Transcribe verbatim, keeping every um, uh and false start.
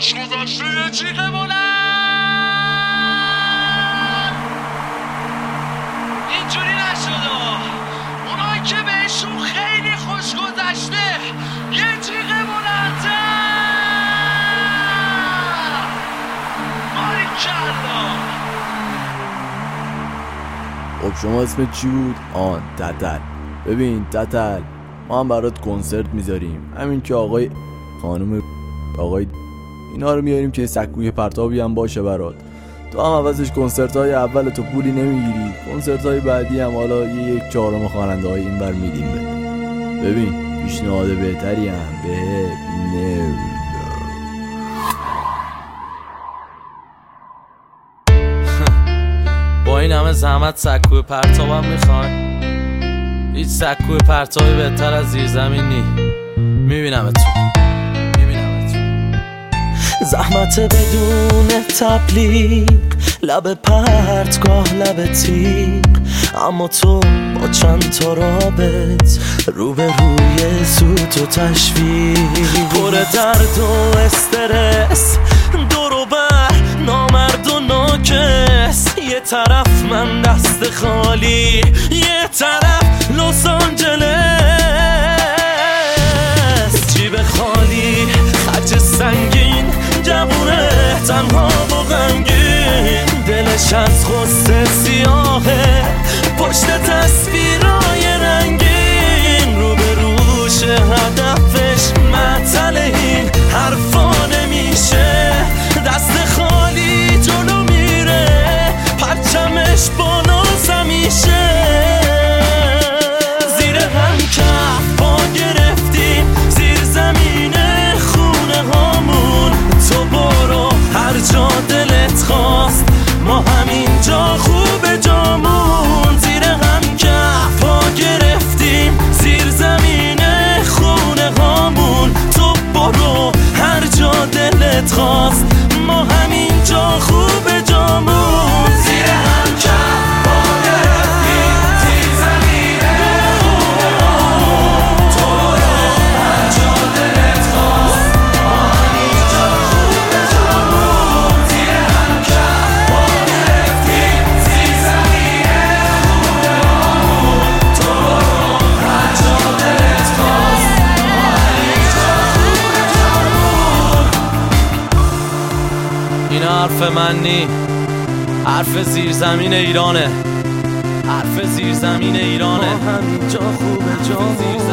خوش گذشته یه جیغ بلند. اینجوری نشد، اونایی که بهشون خیلی خوش گذشته یه جیغ بلندتر. باریکلا. خب شما اسمت چی بود؟ آن تتل. ببین تتل، ما هم برات کنسرت میذاریم، همین که آقای خانم آقای اینا رو میاریم که سکوی پرتابی هم باشه برات. تو هم عوضش کنسرت های اول تو پولی نمیگیری، کنسرت های بعدی هم حالا یه یک چهارم خواننده های این بر میدیم بده. ببین پیشنهاد بهتری هم به نمیدم. با این همه زحمت سکوی پرتابم میخوای؟ هیچ سکوی پرتابی بهتر از زیرزمین نی. میبینم تو میبینم تو زحمت بدون تبلیغ، لب پرتگاه لب تیغ، اما تو با چند تا رابط روبروی سوت و تشویق، پر درد و استرس، دور و بر نامرد و ناکس. یه طرف من دست خالی، یه طرف لس آنجلس. جیب خالی، خرج سنگین، جوونه تنها و غمگین. دلش از غصه سیاهه، پشت تصویرای رنگین. رو به روش هدفش معطل، این حرفا نمیشه. دست خالی جلو میره، پرچمش بالا زمیشه. زیر هم کف پا گرفتیم، زیر زمین خونه هامون. تو برو هر جا دلت خواست، ما همینجا خوب جامون. زیر هم کف پا گرفتیم، زیر زمین خونه هامون. تو برو هر جا دلت خواست، ما همینجا خوب جامون. زیر هم کف پا گرفتیم، زیر زمین خونه هامون. تو برو هر جا دلت خواست، ما همینجا خوب جامون. زیر هم کف پا گرفتیم، زیر زمین خونه هامون. تو برو هر جا دلت خواست، ما همینجا خوب جامون. این حرف من نی، حرف زیرزمین ایرانه، حرف زیرزمین ایرانه. ما همینجا خوب جامون.